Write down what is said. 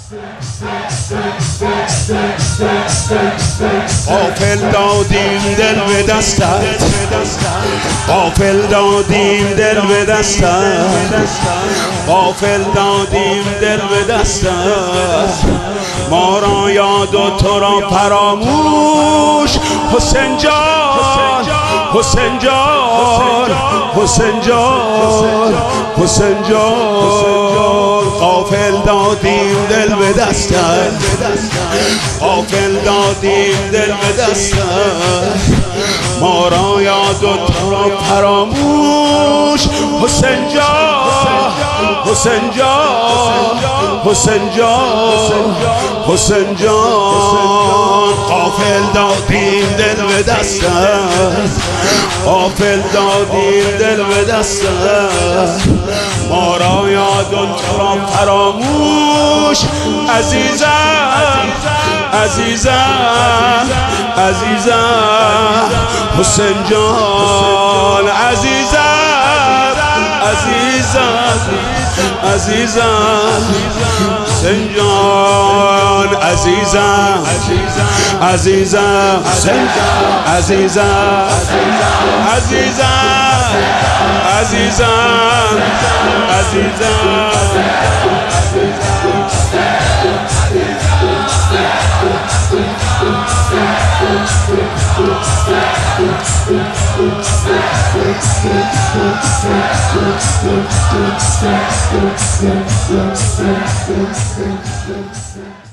غافل دادیم دل به دستت، غافل دادیم دل به دستت، غافل دادیم دل به دستت، ما را یاد و تو را فراموش. حسین جان، حسین جان، حسین جان، حسین جان، غافل دادیم دل به دستت، غافل دادیم دل به دستت، ما را یاد و تو را فراموش. حسین جان، حسین جان، حسین جان، حسین جان، غافل دادیم دل به دستت، غافل دادیم دل به دستت، ما را یاد و تو را فراموش. عزیزم، عزیزم، عزیزم، حسین جان، عزیزم، عزیزم، عزیزم، حسین جان، عزیزم، عزیزم، حسین جان، عزیزم، عزیزم، عزیزم، عزیزم.